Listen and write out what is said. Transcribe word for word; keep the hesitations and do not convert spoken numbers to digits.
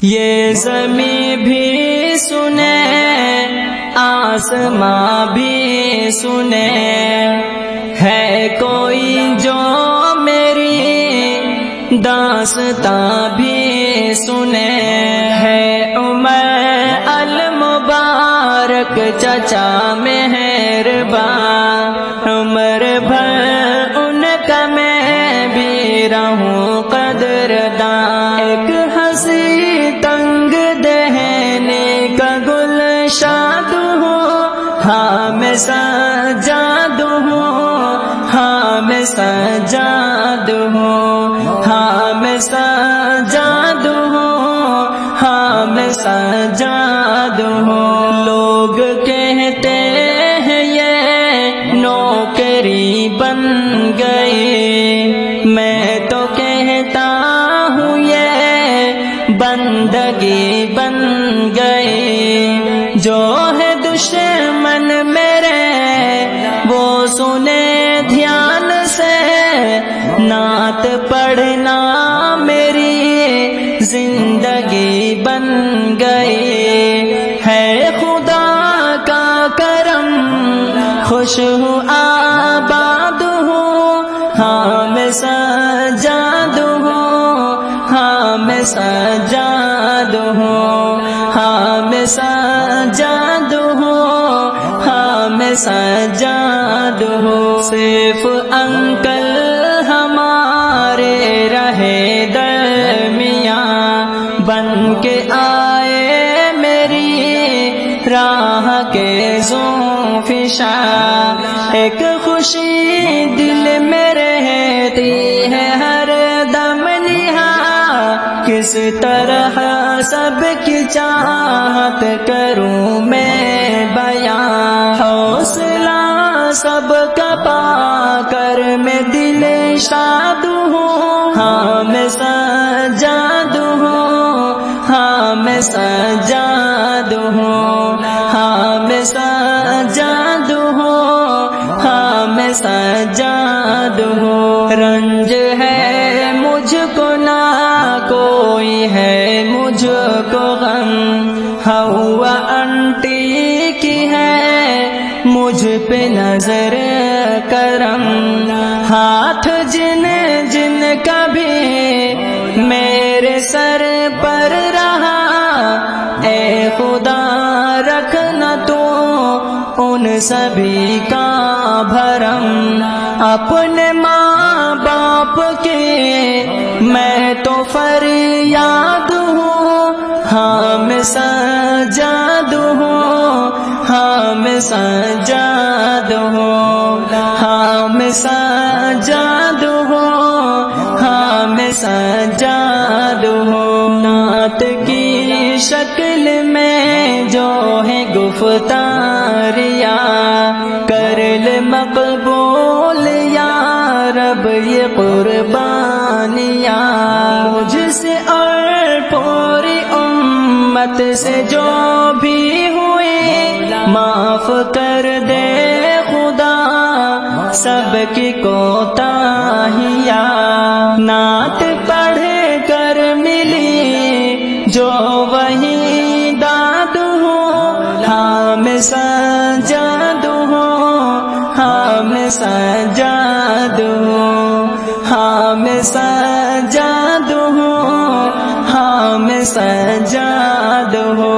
یہ زمین بھی سنے آسماں بھی سنے، ہے کوئی جو میری داستاں بھی سنے، ہے عمر المبارک چچا مہربان، عمر بھر ان کا میں بھی رہوں قدردان، ایک ہنسی تنگ دہنے کا گل شاد ہوں، ہاں میں سجاد ہوں، ہاں میں سجاد ہوں، ہاں میں سجاد ہوں، ہاں میں سجاد ہوں۔ لوگ کہتے ہیں یہ نوکری بن گئی، میں تو کہتا ہوں یہ بندگی بن گئی، جو ہے دشمن میرے وہ سنے دھیان سے، نعت پڑھنا میری زندگی بن گئی، ہے خدا کا کرم خوش ہوں آباد ہوں، ہاں میں سجاد ہوں، ہاں میں سجاد ہوں، ہاں میں سجاد ہوں، ہاں میں سجاد ہوں۔ صرف انکل ہمارے رہے درمیان، بن کے آئے میری راہ کے زوفشاں، ایک خوشی دل میں رہتی ہے ہر دم نہاں، کس طرح سب کی چاہت کروں میں بیان، حوصلہ سب کا پا کر میں دل شاد ہوں، ہاں میں سجاد ہوں، ہاں میں سجاد ہوں، ہاں میں سجاد ہوں، ہاں میں سجاد ہوں۔ رنج ہے مجھ کو نہ کوئی ہے مجھ کو غم، ہوا انٹی کی ہے مجھ پہ نظر کرم، ہاتھ جن جن کا بھی میرے سر پر رہا، اے خدا رکھنا تو ان سبھی کا بھرم، اپنے ماں باپ کے میں تو فریاد ہوں، ہاں میں سجاد ہوں، ہاں میں سجاد ہوں، ہاں میں سجاد ہوں، ہاں میں سجاد ہوں۔ نعت کی شکل میں جو ہے گفتاریاں، کر لے مقبول یا رب یہ قربانیاں، مجھ سے اور پوری امت سے جو بھی ہوئی معاف کر دے خدا سب کی کوتاہیاں، نعت پڑھ کر ملی جو وہی داد ہوں، ہاں میں سجاد ہوں، ہاں میں سجاد ہوں، ہاں میں سجاد ہوں، ہاں میں سجاد ہوں۔